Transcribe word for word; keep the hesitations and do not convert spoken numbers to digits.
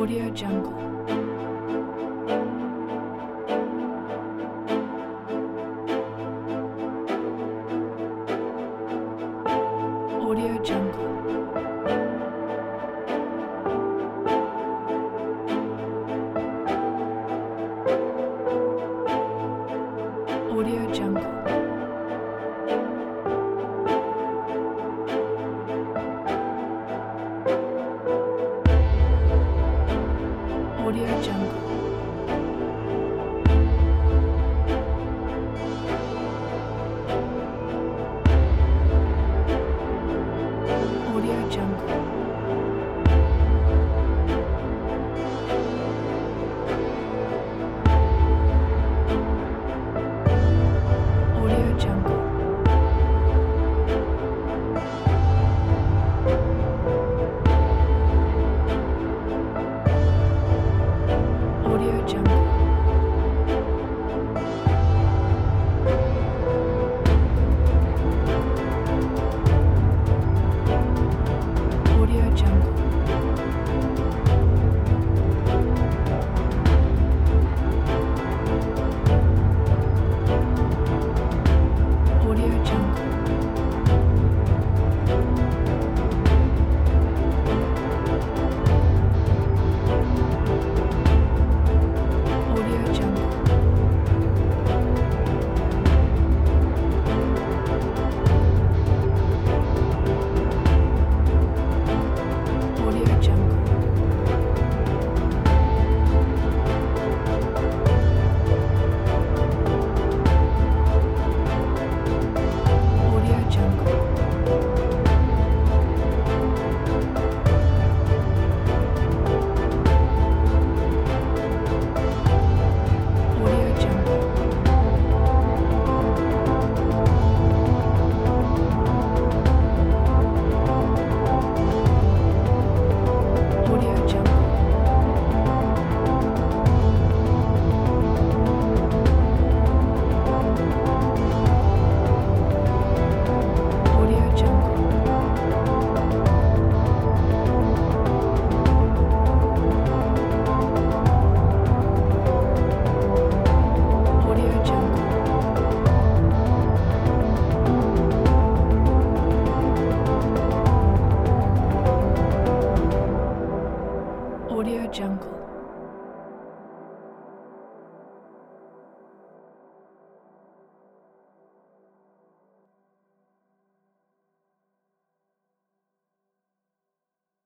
Audio Jungle. Audio Jungle. Audio Jungle. Audio Jungle. Audio Jungle. Audio Jungle. Audio Jungle. Audio Jungle. Audio Jungle. Audio Jungle. Audio Jungle. Audio Jungle. Audio Jungle. Audio Jungle. Audio Jungle. Audio Jungle. Audio Jungle.